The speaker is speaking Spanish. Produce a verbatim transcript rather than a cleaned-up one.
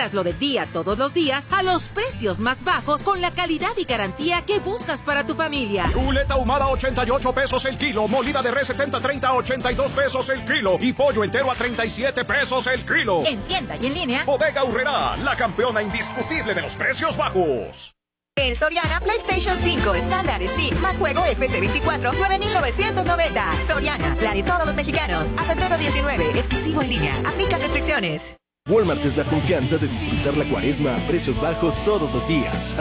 Encuéntralo de día todos los días a los precios más bajos con la calidad y garantía que buscas para tu familia. Chuleta ahumada ochenta y ocho pesos el kilo, molida de res setenta treinta a ochenta y dos pesos el kilo y pollo entero a treinta y siete pesos el kilo. En tienda y en línea. Bodega Aurrerá, la campeona indiscutible de los precios bajos. En Soriana, PlayStation cinco, estándar Steam, más juego F C veinticuatro, nueve mil novecientos noventa. Soriana, la de todos los mexicanos. A febrero diecinueve, exclusivo en línea. Aplica restricciones. Walmart es la confianza de disfrutar la cuaresma a precios bajos todos los días.